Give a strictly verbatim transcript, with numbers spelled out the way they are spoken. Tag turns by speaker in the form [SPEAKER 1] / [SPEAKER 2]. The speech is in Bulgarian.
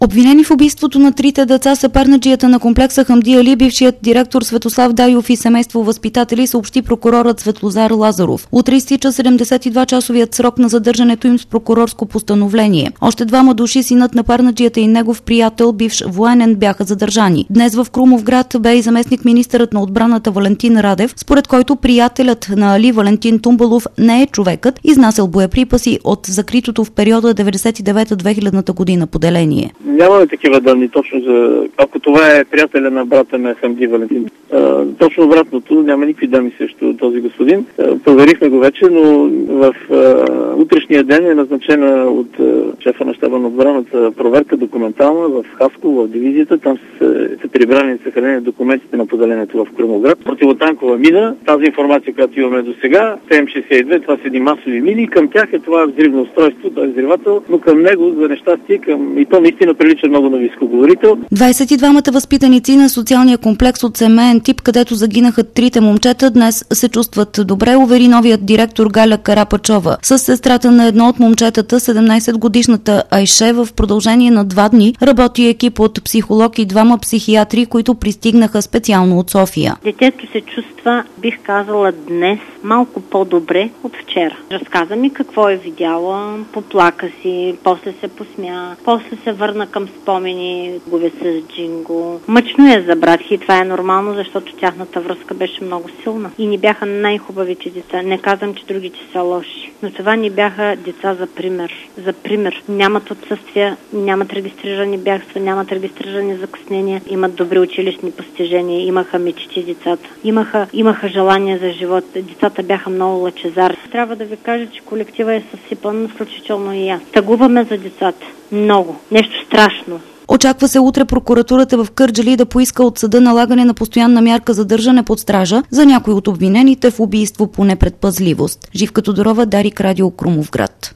[SPEAKER 1] Обвинени в убийството на трите деца са пернаджията на комплекса Хамди Али, бившият директор Светослав Дайов и семейство възпитатели, съобщи прокурорът Светлозар Лазаров. Утре изтича седемдесет и два часовият срок на задържането им с прокурорско постановление. Още двама души, синът на пернаджията и негов приятел, бивш военен, бяха задържани. Днес в Крумовград бе и заместник министърът на отбраната Валентин Радев, според който приятелят на Али, Валентин Тумбалов, не е човекът, изнасял боеприпаси от закритото в периода деветдесет и девета до две хиляда година поделение.
[SPEAKER 2] Нямаме такива данни точно за... Ако това е приятеля на брата на Хамди Валентин. А, точно обратното, няма никакви данни срещу този господин. А, проверихме го вече, но в а, утрешния ден е назначена от а, шефа на щаба на отбраната проверка документална в Хасково, в дивизията. Там са, са прибрани и съхранени документите на поделението в Крумовград. Противотанкова мина. Тази информация, която имаме до сега, Т М шейсет и две, това са едни масови мини. Към тях е това взривно устройство, т.е. взривател, но към него, за нещастие, към... и то наистина прилича много на високоговорител.
[SPEAKER 1] двадесет и двамата възпитаници на социалния комплекс от семеен тип, където загинаха трите момчета, днес се чувстват добре, увери новият директор Галя Карапачова. С сестрата на едно от момчетата, седемнадесетгодишната Айше, в продължение на два дни работи екип от психолог и двама психиатри, които пристигнаха специално от София.
[SPEAKER 3] Детето се чувства, бих казала днес, малко по-добре от вчера. Разказа ми какво е видяла, поплака си, после се посмя, после се върна към спомени, гове с Джинго. Мъчно е за братки и това е нормално, защото тяхната връзка беше много силна. И ни бяха най-хубавите деца. Не казвам, че другите са лоши, но това ни бяха деца за пример. За пример. Нямат отсъствия, нямат регистрирани бягства, нямат регистрирани закъснения, имат добри училищни постижения, имаха мечти децата, имаха, имаха желание за живот. Децата бяха много лъчезарни. Трябва да ви кажа, че колектива е съсипан, включително и аз. Тъгуваме за децата. Много. Нещо страшно.
[SPEAKER 1] Очаква се утре прокуратурата в Кърджали да поиска от съда налагане на постоянна мярка за държане под стража за някои от обвинените в убийство по непредпазливост. Живка Тодорова, Дарик, Радио, Крумовград.